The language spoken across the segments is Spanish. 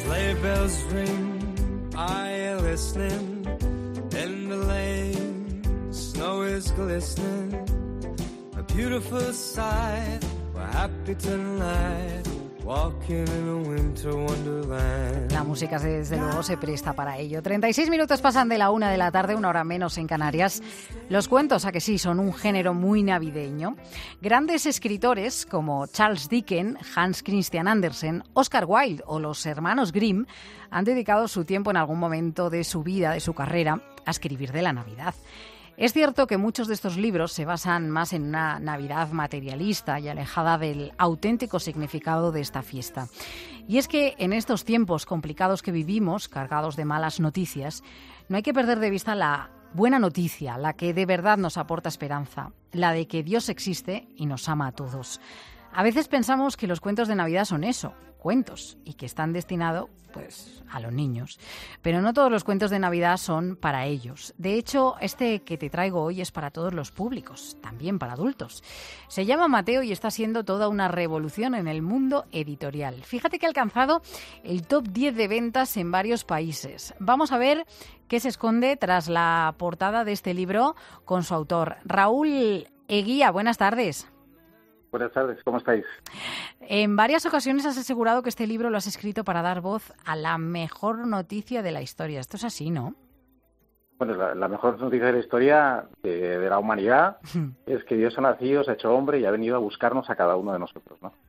Sleigh bells ring, are you listening? In the lane, snow is glistening. A beautiful sight, we're happy tonight. Walking in a winter wonderland. La música desde luego se presta para ello. 36 minutos pasan de la 1 de la tarde, una hora menos en Canarias. Los cuentos, a que sí, son un género muy navideño. Grandes escritores como Charles Dickens, Hans Christian Andersen, Oscar Wilde o los hermanos Grimm han dedicado su tiempo en algún momento de su vida, de su carrera, a escribir de la Navidad. Es cierto que muchos de estos libros se basan más en una Navidad materialista y alejada del auténtico significado de esta fiesta. Y es que en estos tiempos complicados que vivimos, cargados de malas noticias, no hay que perder de vista la buena noticia, la que de verdad nos aporta esperanza, la de que Dios existe y nos ama a todos. A veces pensamos que los cuentos de Navidad son eso, cuentos, y que están destinados pues a los niños. Pero no todos los cuentos de Navidad son para ellos. De hecho, este que te traigo hoy es para todos los públicos, también para adultos. Se llama Mateo y está siendo toda una revolución en el mundo editorial. Fíjate que ha alcanzado el top 10 de ventas en varios países. Vamos a ver qué se esconde tras la portada de este libro con su autor, Raúl Eguía. Buenas tardes. Buenas tardes, ¿cómo estáis? En varias ocasiones has asegurado que este libro lo has escrito para dar voz a la mejor noticia de la historia. Esto es así, ¿no? Bueno, la mejor noticia de la historia de la humanidad es que Dios ha nacido, se ha hecho hombre y ha venido a buscarnos a cada uno de nosotros, ¿no?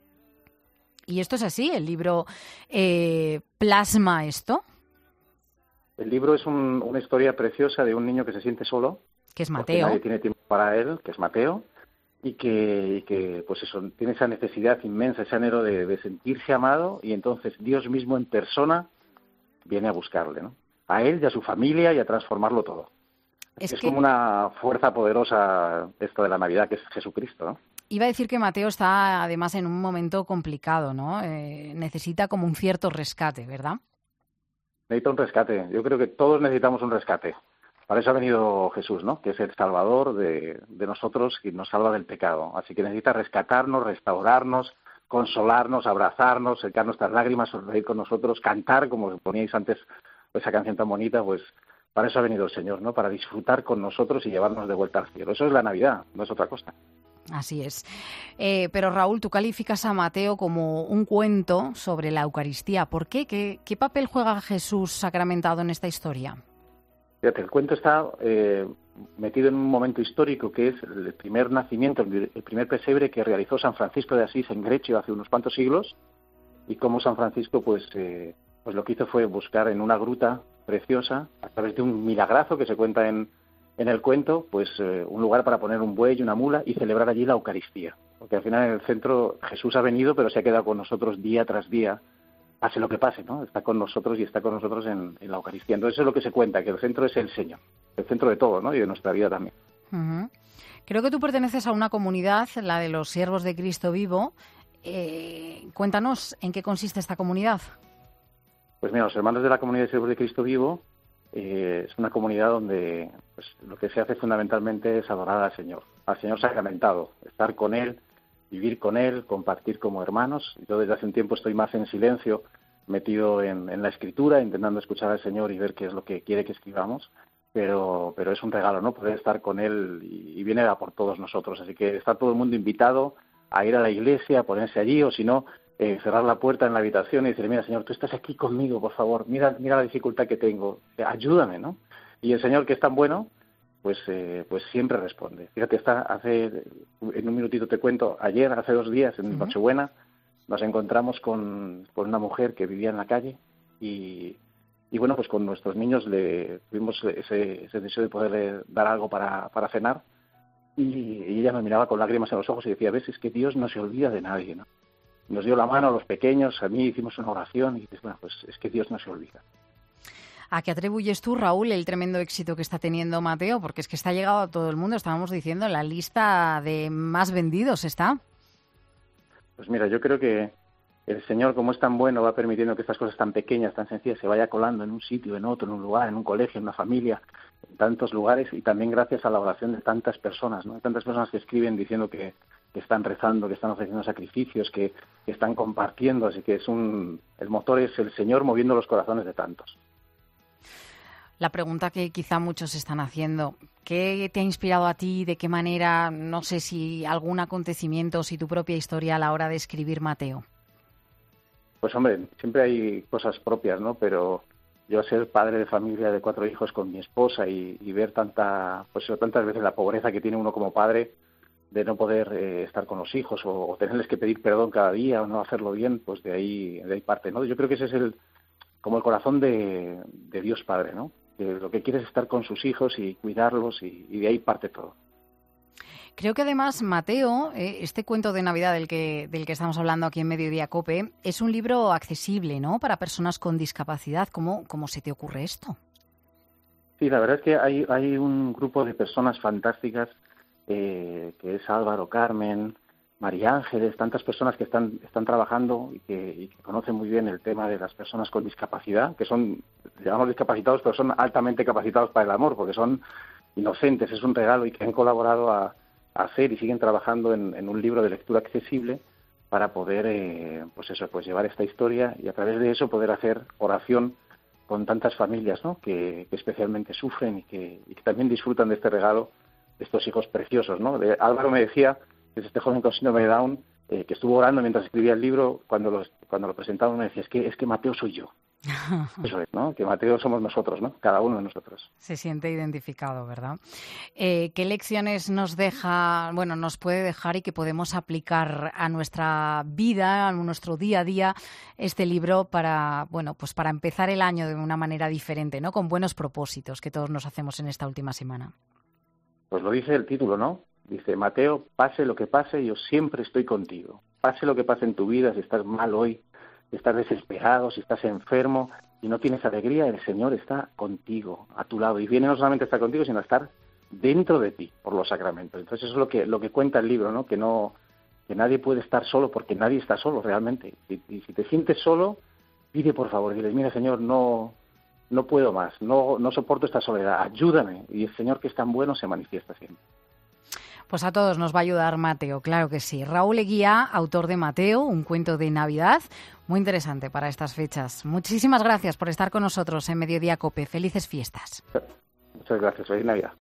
Y esto es así, el libro plasma esto. El libro es una historia preciosa de un niño que se siente solo. Que es Mateo. Nadie tiene tiempo para él, que es Mateo. Y que pues eso, tiene esa necesidad inmensa, ese anhelo de sentirse amado, y entonces Dios mismo en persona viene a buscarle, ¿no? A él y a su familia, y a transformarlo todo. Es como una fuerza poderosa esto de la Navidad, que es Jesucristo, ¿no? Iba a decir que Mateo está además en un momento complicado, ¿no? Necesita como un cierto rescate, ¿verdad? Necesita un rescate. Yo creo que todos necesitamos un rescate. Para eso ha venido Jesús, ¿no? Que es el Salvador de nosotros y nos salva del pecado. Así que necesita rescatarnos, restaurarnos, consolarnos, abrazarnos, secar nuestras lágrimas, sonreír con nosotros, cantar, como poníais antes esa canción tan bonita, pues para eso ha venido el Señor, ¿no? Para disfrutar con nosotros y llevarnos de vuelta al cielo. Eso es la Navidad, no es otra cosa. Así es. Pero Raúl, tú calificas a Mateo como un cuento sobre la Eucaristía. ¿Por qué? ¿Qué papel juega Jesús sacramentado en esta historia? Fíjate, el cuento está metido en un momento histórico que es el primer nacimiento, el primer pesebre que realizó San Francisco de Asís en Grecia hace unos cuantos siglos, y cómo San Francisco pues lo que hizo fue buscar en una gruta preciosa, a través de un milagrazo que se cuenta en el cuento, pues un lugar para poner un buey y una mula y celebrar allí la Eucaristía. Porque al final en el centro Jesús ha venido, pero se ha quedado con nosotros día tras día, pase lo que pase, ¿no? Está con nosotros y está con nosotros en la Eucaristía. Entonces eso es lo que se cuenta, que el centro es el Señor, el centro de todo, ¿no? Y de nuestra vida también. Uh-huh. Creo que tú perteneces a una comunidad, la de los Siervos de Cristo Vivo. Cuéntanos, ¿en qué consiste esta comunidad? Pues mira, los hermanos de la comunidad de Siervos de Cristo Vivo es una comunidad donde pues, lo que se hace fundamentalmente es adorar al Señor sacramentado, estar con Él, vivir con Él, compartir como hermanos. Yo desde hace un tiempo estoy más en silencio, metido en la escritura, intentando escuchar al Señor y ver qué es lo que quiere que escribamos, pero es un regalo, ¿no? Poder estar con Él y viene a por todos nosotros. Así que está todo el mundo invitado a ir a la iglesia, a ponerse allí, o si no, cerrar la puerta en la habitación y decir, mira, Señor, tú estás aquí conmigo, por favor, mira la dificultad que tengo, ayúdame, ¿no? Y el Señor, que es tan bueno, pues siempre responde. Fíjate, en un minutito te cuento, ayer, hace 2 días, en Nochebuena, nos encontramos con una mujer que vivía en la calle y bueno, pues con nuestros niños le tuvimos ese deseo de poderle dar algo para cenar y ella me miraba con lágrimas en los ojos y decía, ves, es que Dios no se olvida de nadie, ¿no? Nos dio la mano a los pequeños, a mí hicimos una oración y dices, bueno, pues es que Dios no se olvida. ¿A qué atribuyes tú, Raúl, el tremendo éxito que está teniendo Mateo? Porque es que está llegado a todo el mundo, estábamos diciendo, en la lista de más vendidos está. Pues mira, yo creo que el Señor, como es tan bueno, va permitiendo que estas cosas tan pequeñas, tan sencillas, se vaya colando en un sitio, en otro, en un lugar, en un colegio, en una familia, en tantos lugares, y también gracias a la oración de tantas personas, ¿no? Tantas personas que escriben diciendo que que están rezando, que están ofreciendo sacrificios, que están compartiendo, así que el motor es el Señor moviendo los corazones de tantos. La pregunta que quizá muchos están haciendo, ¿qué te ha inspirado a ti? ¿De qué manera? No sé si algún acontecimiento, si tu propia historia a la hora de escribir Mateo. Pues hombre, siempre hay cosas propias, ¿no? Pero yo ser padre de familia de 4 hijos con mi esposa y ver tantas veces la pobreza que tiene uno como padre de no poder estar con los hijos o tenerles que pedir perdón cada día o no hacerlo bien, pues de ahí parte, ¿no? Yo creo que ese es como el corazón de Dios Padre, ¿no? Que lo que quiere es estar con sus hijos y cuidarlos y de ahí parte todo. Creo que además, Mateo, este cuento de Navidad del que estamos hablando aquí en Mediodía COPE, es un libro accesible, ¿no?, para personas con discapacidad. ¿Cómo se te ocurre esto? Sí, la verdad es que hay un grupo de personas fantásticas, que es Álvaro, Carmen, María Ángeles, tantas personas que están trabajando y que conocen muy bien el tema de las personas con discapacidad, que son, llamamos discapacitados, pero son altamente capacitados para el amor, porque son inocentes, es un regalo, y que han colaborado a hacer y siguen trabajando en un libro de lectura accesible para poder llevar esta historia y a través de eso poder hacer oración con tantas familias, ¿no?, que especialmente sufren y que también disfrutan de este regalo, de estos hijos preciosos, ¿no? Álvaro me decía, que es este joven con síndrome de Down, que estuvo orando mientras escribía el libro, cuando lo presentamos me decía, es que Mateo soy yo. Eso es, ¿no? Que Mateo somos nosotros, ¿no? Cada uno de nosotros. Se siente identificado, ¿verdad? ¿Qué lecciones nos puede dejar y que podemos aplicar a nuestra vida, a nuestro día a día, este libro para empezar el año de una manera diferente, ¿no? Con buenos propósitos que todos nos hacemos en esta última semana? Pues lo dice el título, ¿no? Dice, Mateo, pase lo que pase, yo siempre estoy contigo. Pase lo que pase en tu vida, si estás mal hoy, si estás desesperado, si estás enfermo y no tienes alegría, el Señor está contigo, a tu lado. Y viene no solamente a estar contigo, sino a estar dentro de ti por los sacramentos. Entonces eso es lo que cuenta el libro, ¿no? Que nadie puede estar solo, porque nadie está solo realmente. Y si te sientes solo, pide por favor, dile, mira Señor, no puedo más, no soporto esta soledad, ayúdame. Y el Señor, que es tan bueno, se manifiesta siempre. Pues a todos nos va a ayudar Mateo, claro que sí. Raúl Eguía, autor de Mateo, un cuento de Navidad, muy interesante para estas fechas. Muchísimas gracias por estar con nosotros en Mediodía COPE. Felices fiestas. Muchas gracias. Feliz Navidad.